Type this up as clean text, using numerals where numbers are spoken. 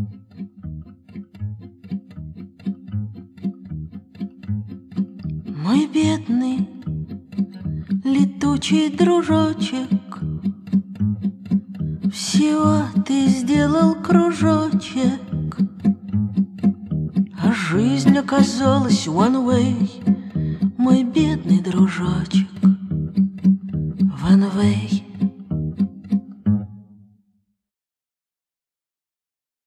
Мой бедный летучий дружочек, всего ты сделал кружочек, а жизнь оказалась one way. Мой бедный дружочек, one way.